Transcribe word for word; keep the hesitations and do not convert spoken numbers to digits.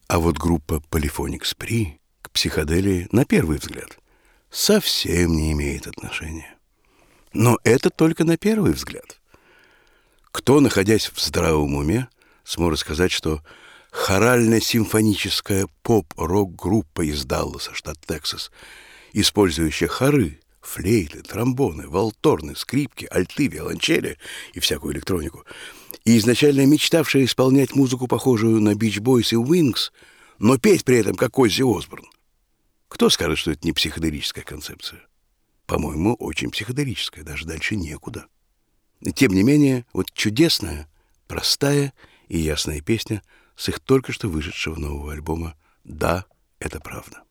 А вот группа Polyphonic Spree к психоделии, на первый взгляд, совсем не имеет отношения. Но это только на первый взгляд. Кто, находясь в здравом уме, сможет сказать, что хорально-симфоническая поп-рок-группа из Далласа, штат Тексас, использующая хоры, флейты, тромбоны, валторны, скрипки, альты, виолончели и всякую электронику, и изначально мечтавшая исполнять музыку, похожую на Beach Boys и Wings, но петь при этом как Оззи Осборн. Кто скажет, что это не психоделическая концепция? По-моему, очень психоделическая, даже дальше некуда. И тем не менее, вот чудесная, простая и ясная песня с их только что вышедшего нового альбома «Да, это правда».